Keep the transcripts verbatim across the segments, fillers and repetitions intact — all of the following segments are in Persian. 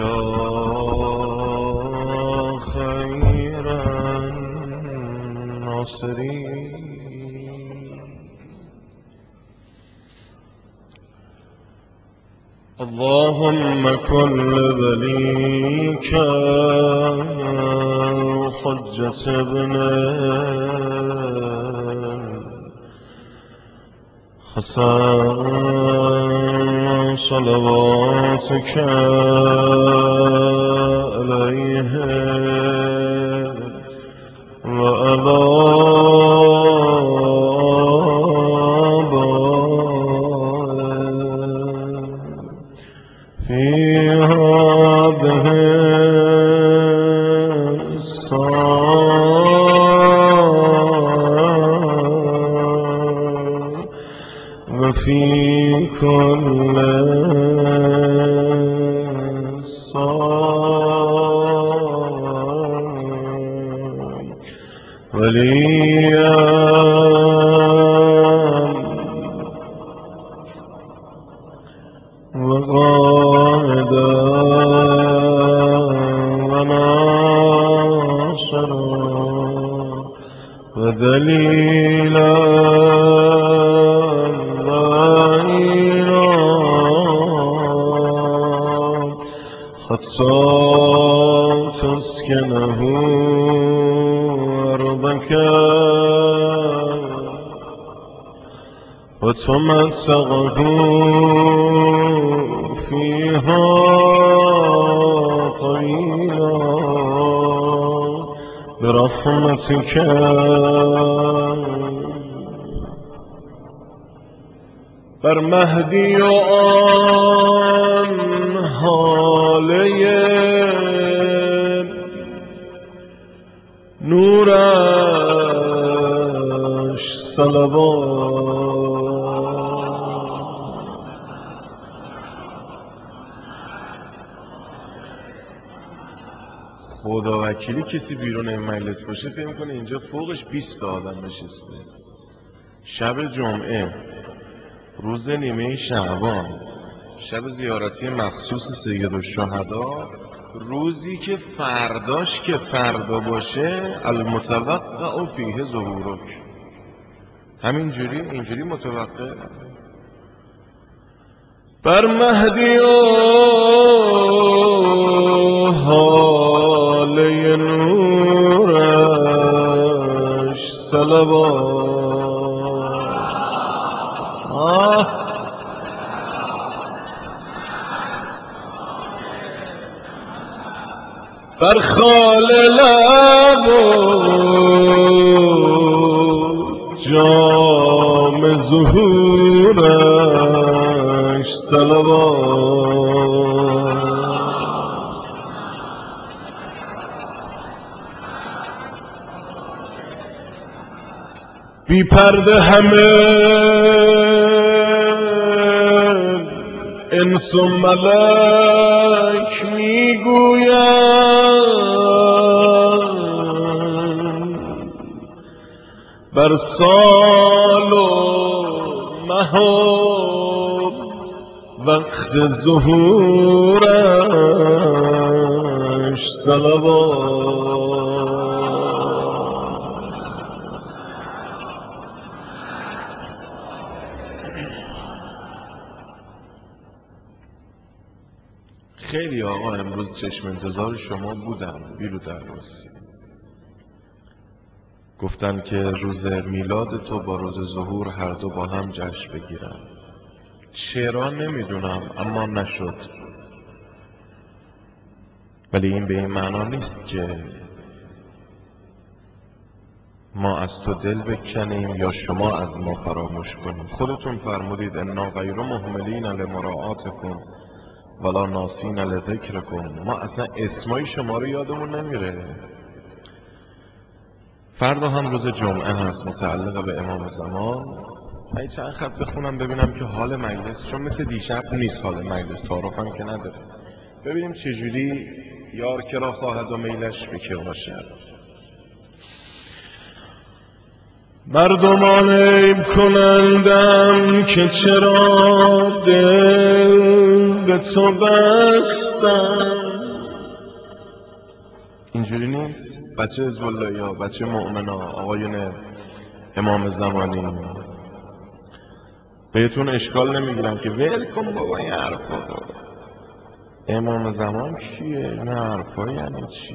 یا خیر الناصرین. اللهم كن لوليك حجة ابن حسن صلواتك عليه وعلى في هذه الساعة وفي كل صاع وليا وقائدا وناصرا ودليلا معينا حتى تسكنه أرضك وتمتعه فيها طويلا برحمتك. بر مهدی و آن حاله نورش صلوات. خدا وکیلی کسی بیرون این مجلس باشه فکر می‌کنه اینجا فوقش بیست تا آدم نشسته. شب جمعه، روز نیمه شعبان، شب زیارتی مخصوص سیدالشهدا، روزی که فرداش که فردا باشه المتوقع فیه ظهورک. همینجوری اینجوری متوقع. بر مهدی و حاله نورش صلوات. آه بر خال لب و جام ظهورش صلوات. بی پرده همه انس و ملک میگویند بر سال و مه و وقت ظهورش صلوات. خیلی آقا امروز چشم انتظار شما بودن بیرو درواسی، گفتن که روز میلاد تو با روز ظهور هر دو با هم جشن بگیرن. چرا نمیدونم اما نشد. ولی این به این معنا نیست که ما از تو دل بکنیم یا شما از ما فراموش کنیم. خودتون فرمودید انا غیر مهملین لمراعاتکم ولا ناسین لذکرکم. ما اصلا اسمای شما رو یادمون نمیره. فردا هم روز جمعه هست متعلق به امام زمان. من چند خط بخونم ببینم که حال مجلس، چون مثل دیشب نیست حال مجلس، تعارف هم که نداره، ببینیم چجوری یار کرا خواهد و میلش به که باشد. مردمان عیب کنندم که چرا دل به تو بستم. اینجوری نیست بچه حزب الله یا بچه مؤمنا آقایون امام زمانی بهتون اشکال نمیگیرم که ول کن بابا این حرفا رو، امام زمان کیه؟ این حرفا یعنی چی؟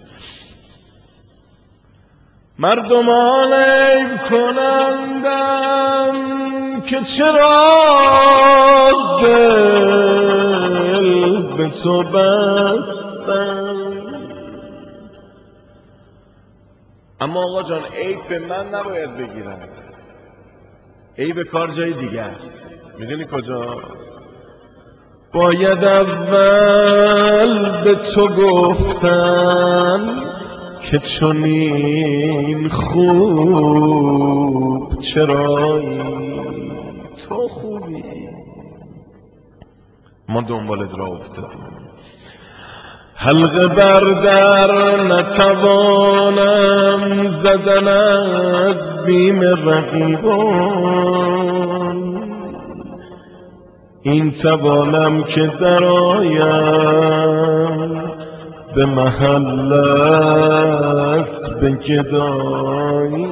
مردمان عیب کنندم که چرا دل به تو بستم. اما آقا جان عیب به من نباید بگیرن، عیب کار جای دیگه است. میدونی کجاست؟ باید اول به تو گفتن که چنین خوب چرایی، تو خوبی ما دنبالت را افتادیم. حلقه بر در نتوانم زدن از بیم رقیبان، این توانم که درآیم به محلت به گدایی.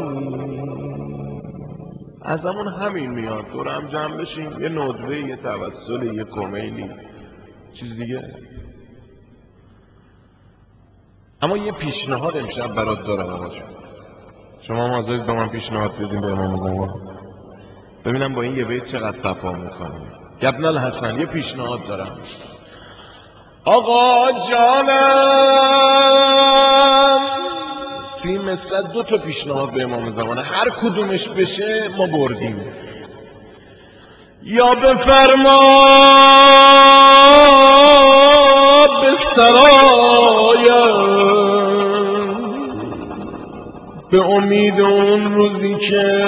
از همون همین میاد دور هم جمع بشیم، یه ندوه، یه توسل، یه کمیلی، چیز دیگه. اما یه پیشنهاد امشب برات دارم آقا جون، شما حاضرید به من پیشنهاد بدین به امام زمان؟ ببینم با این یه بیت چقدر صفا میکنیم. ابن الحسن یه پیشنهاد دارم. آقا جانم توی مثل دو تا پیشنهاد به امام زمان، هر کدومش بشه ما بردیم. یا بفرما به سرایم به امید اون روزی که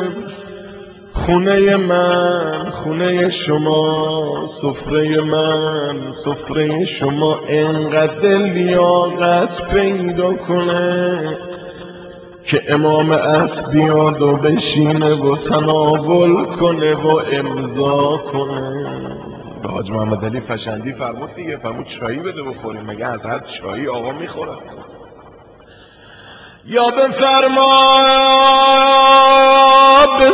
خونه من خونه شما، سفره من سفره شما، انقدر لیاقت پیدا کنه که امام عصر بیاد و بشینه و تناول کنه و امضا کنه. به حاج محمد علی فشندی فرمود دیگه، فرمود چایی بده بخوریم، مگه از هر چایی آقا میخوره؟ یا بفرما به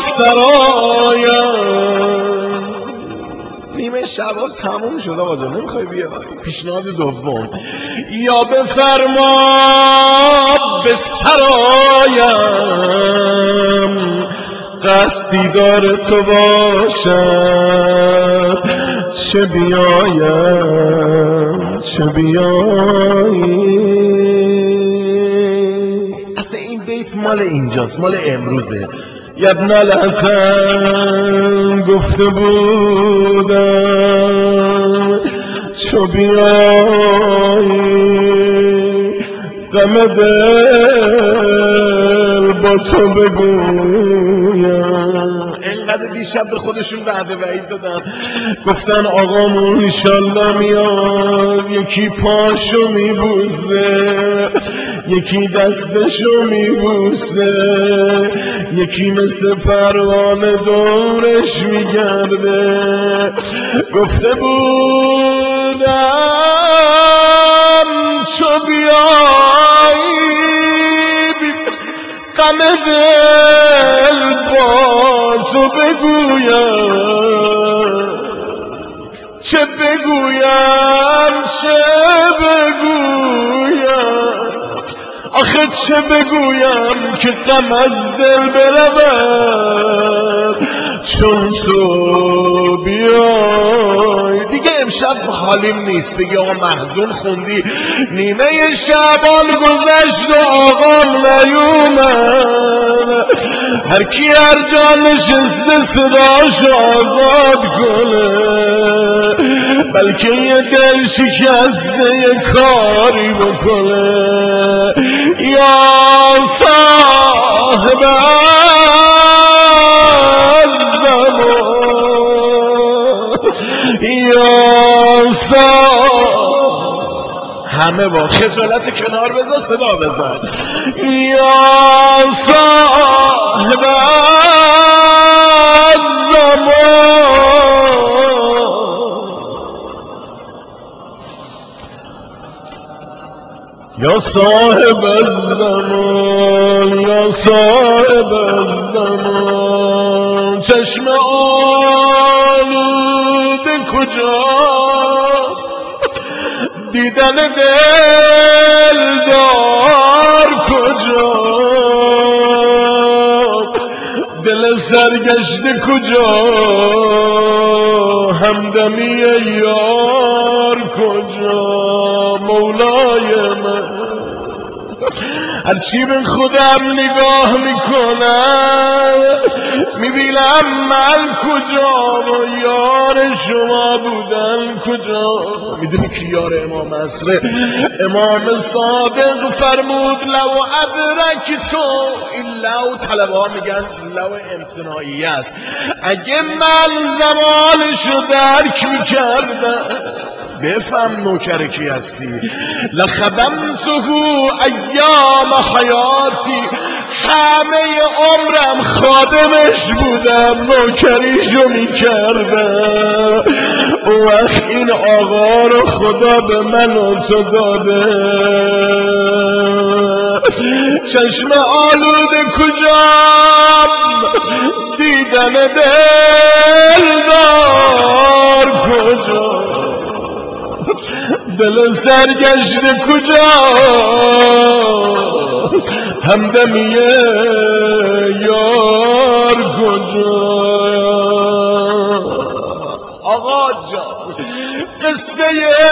سرایم. نیمه شبا تموم شده آقا جان، نمیخوای بیای؟ پیشنهاد دوم، یا بفرما به سرایم قصدی دار تو باشد، چه بیایم چه بیایی. اصلا این بیت مال اینجاست، مال امروزه. ابن الحسن گفته بودم چو بیایی غم دل با تو بگویم. انقدر دیشب به خودشون وعده وعید دادن، گفتن آقامون انشالله میاد، یکی پاشو میبوزه، یکی دستشو میبوسه، یکی مثل پروانه دورش میگرده. گفته بودم چو بیایی غم دل با تو بگویم، چه بگویم چه بگویم، آخه چه بگویم که غم از دل برود چون تو بیای. دیگه امشب حالیم نیست بگی آقا محزون خوندی، نیمه شعبان گذشت و آقام نیومد، هر کی هر جا نشسته صداش آزاد کنه، بلکه یه دل شکسته یه کاری بکنه. یا صاحب الزمان، یا صاحب، همه با خجالت کنار بذار صدا بزن. یا صاحب الزمان یا صاحب الزمان یا صاحب الزمان چشم آلوده کجا دیدن دلدار کجا دل سرگشته کجا همدمی یار کجا مولای من هرچی به خودم نگاه میکنم میبینم من کجا و یار شما بودن کجا. میدونی کی یار امام عصره؟ امام صادق فرمود لو ادرک تو، این لو طلبه ها میگن لو امتناعی است، اگه من زمانشو درک میکردم بفهم نوکر کی هستی لخدمته ایام حیاتی، همه عمرم خادمش بودم نوکریشو میکردم. اون وقت این آقا رو خدا به من و تو داده چشم آلوده کجام دیدن دلدار کجا دل سرگشته کجا همدمی یار کجا. آقا جان قصه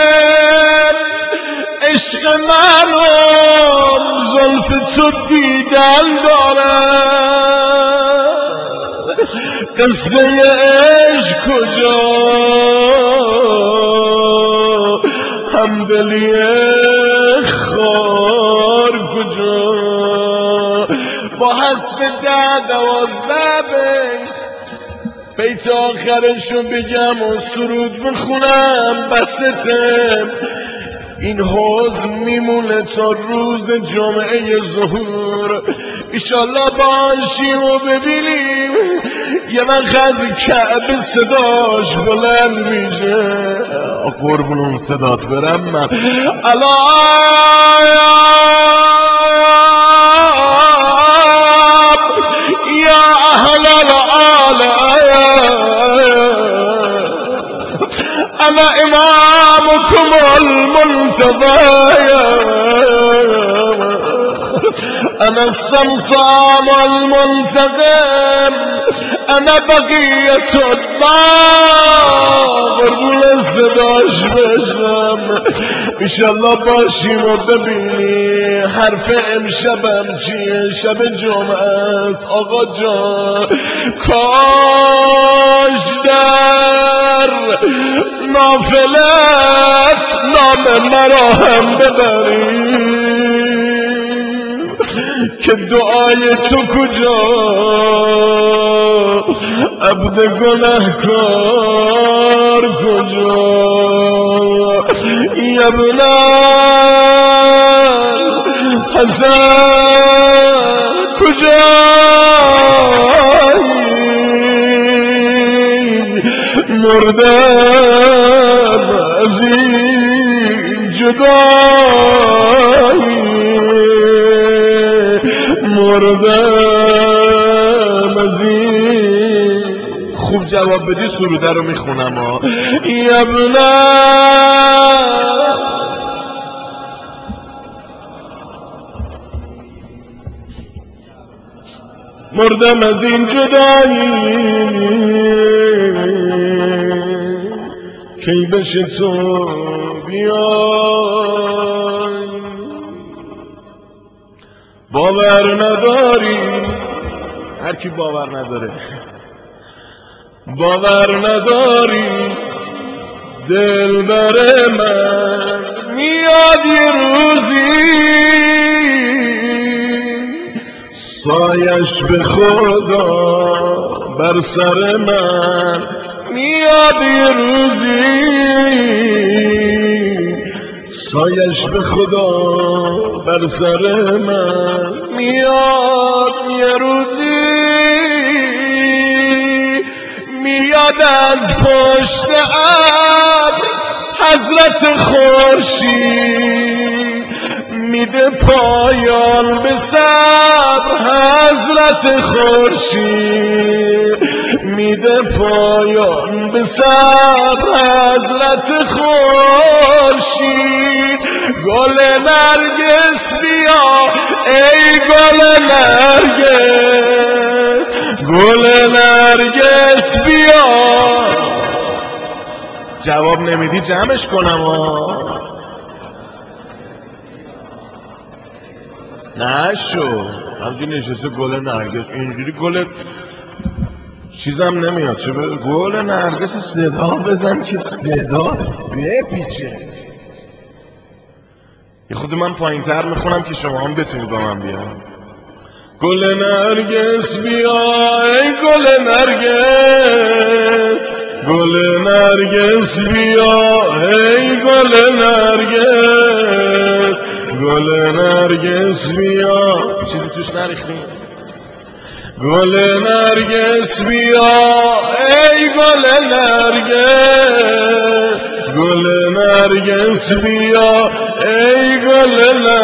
عشق منم زلف تو دیدن دارم، قصه عشق کجا همدلی خار کجا. با حسب ده دوازده بیت بیت آخرشو بگم و سرود بخونم بسته، این حوض میمونه تا روز جمعه ظهور ایشالله باشیم و ببینیم یه وقت از کعبه صداش بلند میشه. قربون اون صدات برم من الا یا اهل العالم انا امامكم المنتظر انا الصمصام المنتقم انا بقیت الله. قربون صداش بشم انشالله باشیم و ببینی حرف امشبم چیه. شب جمعه است آقا جان، کاش در نافلت نام مرا هم ببری که دعای تو کجا عبد گناهکار کجا. یا ابن حسن کجایی مردم از این جدایی مردم از این. خوب جواب بدی سروده رو میخونم ها. یا ابن مردم از این جدایی کی بشه تو بیای. باور نداری هر کی باور نداره باور نداری دل بر من میاد یه روزی سایش به خدا بر سر من میاد یه روزی سایش به خدا بر سر من میاد یه روزی میاد از پشت ابر حضرت خورشید میده پایان به صبر حضرت خورشید، میده پایان به صبر حضرت خورشید. گل نرگس بیا ای گل نرگس، گل نرگس بیا. جواب نمیدی جمعش کنم ها. نشو همجوری نشسته گل نرگس، اینجوری گل چیزم نمیاد. چه به گل نرگس صدا بزن که صدا بپیچه. یه خود من پایین تر میخونم که شما هم بتونید با من بیان. گل نرگس بیا ای گل نرگس، گل نرگس بیا ای گل نرگس، گل نرگس بیا. چیزی توش نریختیم. گل نرگس بیا ای گل نرگس، گل نرگس بیا ای گل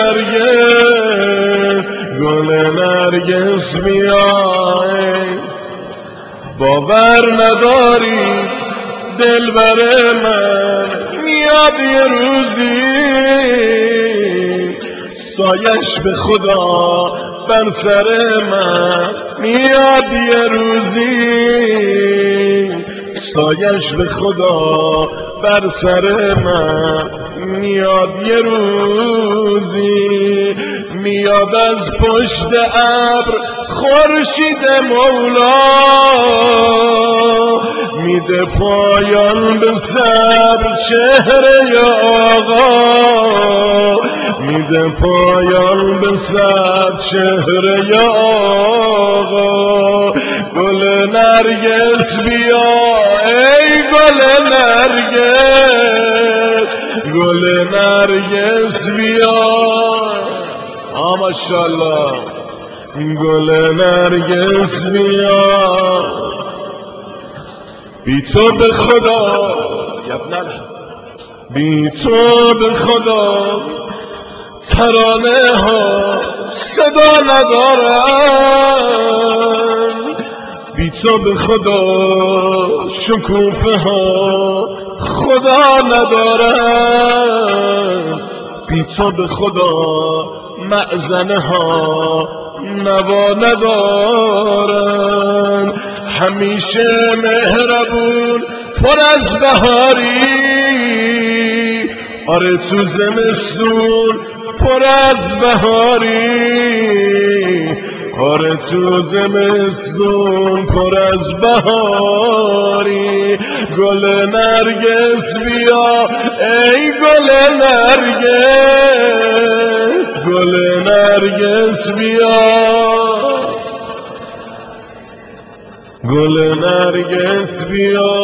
نرگس، گل نرگس بیا. ای باور نداری دلبر من میاد یه روزی سایش به خدا بر سر من، میاد یه روزی سایش به خدا بر سر من، میاد یه روزی میاد از پشت ابر خورشید مولا، میده پایان به صبر چهره آقا، میده پایان به صبر چهره آقا. گل نرگس بیا ای گل نرگس، گل نرگس بیا. آ ماشاءالله. گل نرگس بیا. بی تو به خدا یبن الحسن، بی تو به خدا ترانه ها صدا ندارن، بی تو به خدا شکوفه ها خدا ندارن، بی تو به خدا مأذنه ها نوا ندارن. همیشه مهربون پر از بهاری، آره تو زمستون پر از بهاری، آره تو زمستون پر از بهاری. گل نرگس بیا ای گل نرگس، گل نرگس بیا، گل نرگس بیا.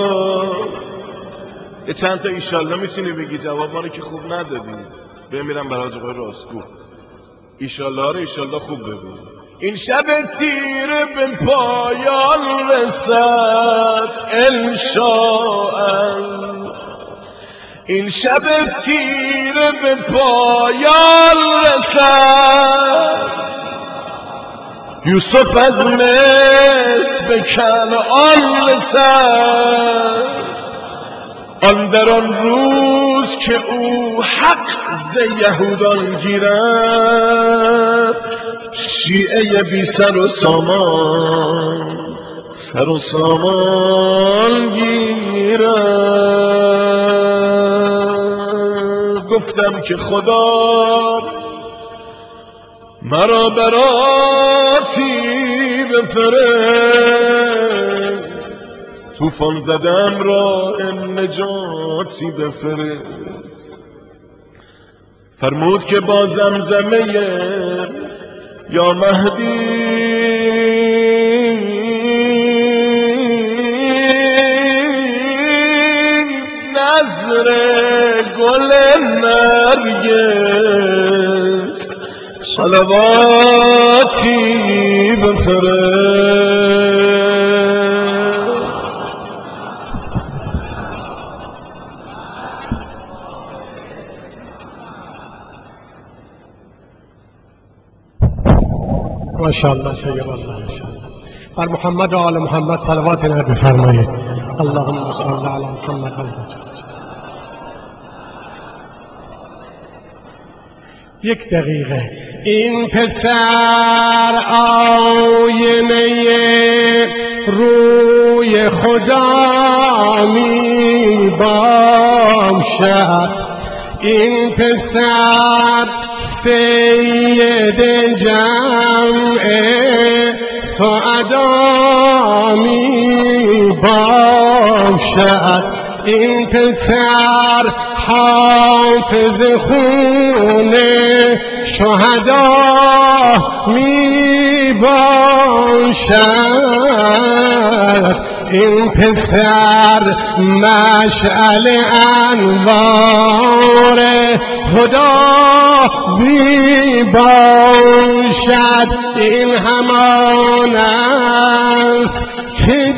یه چند تا ایشالله میتونی بگی؟ جواب ما رو که خوب ندادی. بمیرم برای آقای راستگو. ایشالله رو ایشالله خوب بگو. این شب تیره به پایان رسد انشاءالله، این شب تیره به پایان رسد. یوسف از مصر به کنعان رسد، آن در آن روز که او حق ز یهودان گیرد، شیعه بی سر و سامان سر و سامان گیرد. گفتم که خدا مرا براتی بفرست، طوفان زدم راه نجاتی بفرست. فرمود که با زمزمه یا مهدی نظر گل نرگس صلواتی بفرست. ماشاءالله طیب الله ماشاءالله. بر محمد و آل محمد صلوات نبی فرمایید. اللهم صل علی محمد و آل محمد. یک دقیقه. این پسر آینه روی خدا می باشد، این پسر سید جمع سعدا می باشد، این پسر حافظ خون شهدا می باشد، این پسر مشعل انوار خدا می باشد، این همان است که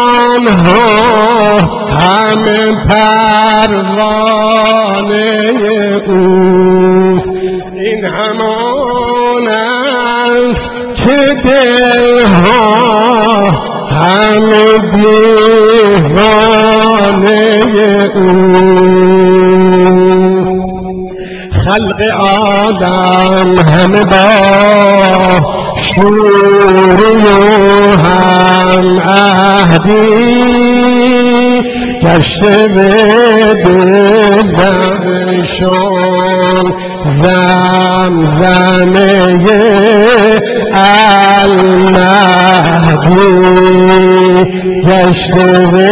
جانها همه پروانه اوست، این همان است که دلها همه دیوانه اوست. خلق آدم همه با شوری و هم عهدی گشته به دلشان زمزمه المهدی، گشته به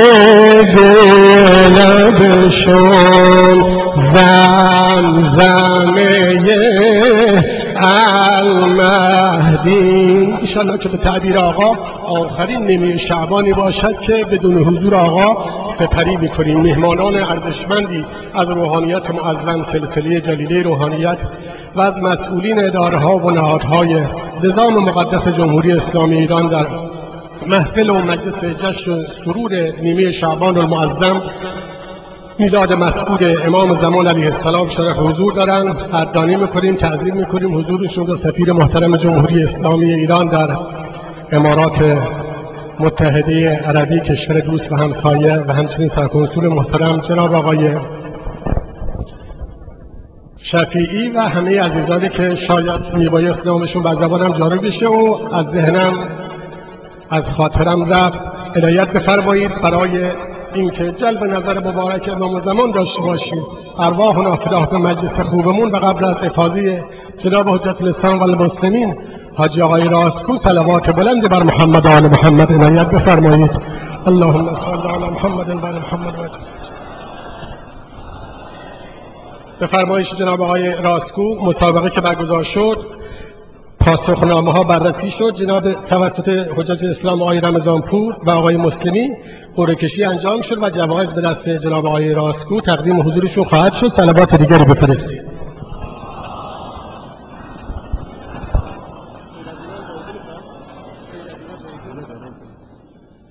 دلشان زمزمه المهدی. انشاءالله که به تعبیر آقا آخرین نیمه شعبانی باشد که بدون حضور آقا سپری میکنیم. مهمانان ارزشمندی از روحانیت معظم سلسله جلیله روحانیت و از مسئولین اداره ها و نهادهای نظام مقدس جمهوری اسلامی ایران در محفل و مجلس جشن و سرور نیمه شعبان المعظم میلاد مسعود امام زمان علیه السلام شرف حضور دارن. قدردانی میکنیم، تعظیم میکنیم حضورشون رو. سفیر محترم جمهوری اسلامی ایران در امارات متحده عربی، کشور دوست و همسایه، و همچنین سرکنسول محترم جناب آقای شفیعی و همه عزیزانی که شاید میبایست نامشون بر زبانم جاری بشه و از ذهنم از خاطرم رفت، عنایت بفرمایید برای اینکه جلب نظر مبارک امام زمان داشته باشیم. ارواحنا فداه به مجلس خوبمون و قبل از افاضه جناب حجت الاسلام و المسلمین حاجی آقای راسکو صلوات بلند بر محمد و آل محمد عنایت بفرمایید. اللهم صل علی محمد و آل محمد. و به فرمایش جناب آقای راسکو مسابقه که برگزار شد، پاسخنامه ها بررسی شد، جناب توسط حجت اسلام آقای رمضانپور و آقای مسلمی قرعه کشی انجام شد و جوایز به دست جناب آقای راسکو تقدیم حضورشون خواهد شد. صلوات دیگری بفرستید.